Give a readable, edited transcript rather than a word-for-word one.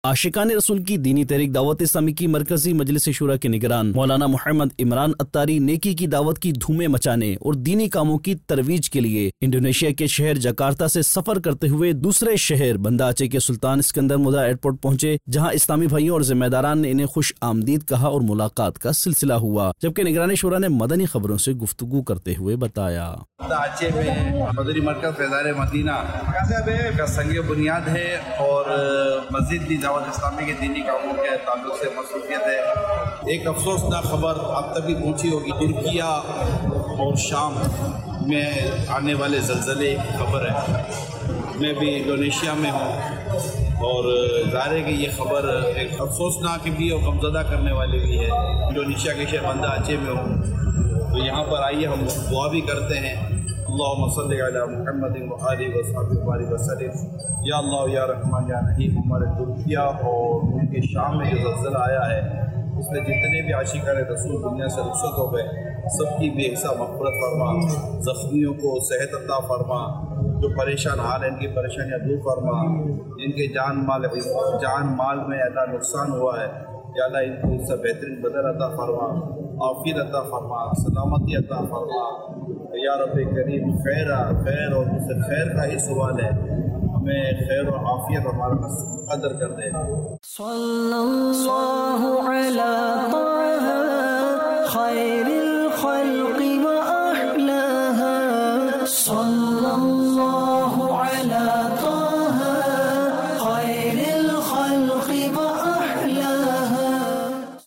عاشقان رسول کی دینی تحریک دعوت اسلامی کی مرکزی مجلس شورا کے نگران مولانا محمد عمران اتاری نیکی کی دعوت کی دھومیں مچانے اور دینی کاموں کی ترویج کے لیے انڈونیشیا کے شہر جکارتا سے سفر کرتے ہوئے دوسرے شہر بندہ اچے کے سلطان اسکندر مردہ ایئرپورٹ پہنچے، جہاں اسلامی بھائیوں اور ذمہ داران نے انہیں خوش آمدید کہا اور ملاقات کا سلسلہ ہوا، جبکہ نگران شورا نے مدنی خبروں سے گفتگو کرتے ہوئے بتایا بندہ اچے میں مدنی مرکز فیضان مدینہ کا سنگ بنیاد ہے اور مزید بھی دعوت اسلامی کے دینی کاموں کے تعلق سے مصروفیت ہے۔ ایک افسوسناک خبر اب تک بھی پہنچی ہوگی، ترکیہ اور شام میں آنے والے زلزلے کی خبر ہے۔ میں بھی انڈونیشیا میں ہوں اور ظاہر ہے کہ یہ خبر ایک افسوسناک بھی اور غمزدہ کرنے والی بھی ہے۔ انڈونیشیا کے شہر بندہ اچے میں ہوں تو یہاں پر آئیے ہم دعا بھی کرتے ہیں۔ اللہم صلی علی محمد وآلہ وصحبہ وبارک وسلم۔ یا اللہ یا رحمان یا رحیم، ہمارے ترکیہ اور ان کے شام میں جو زلزلہ آیا ہے اس میں جتنے بھی عاشقان رسول دنیا سے رخصت ہو گئے سب کی بے حساب مغفرت فرما، زخمیوں کو صحت عطا فرما، جو پریشان حال ہیں ان کی پریشانیاں دور فرما، جن کے جان مال میں اللہ نقصان ہوا ہے یا اللہ ان کو اس سے بہترین بدل عطا فرما، عافیت عطا فرما، سلامتی عطا فرما یا رب کریم۔ خیر اور اس سے خیر کا ہی سوال ہے، ہمیں خیر و عافیت ہمارا قدر کر دے۔ صلی اللہ علی طه خیر الخلق و احلاها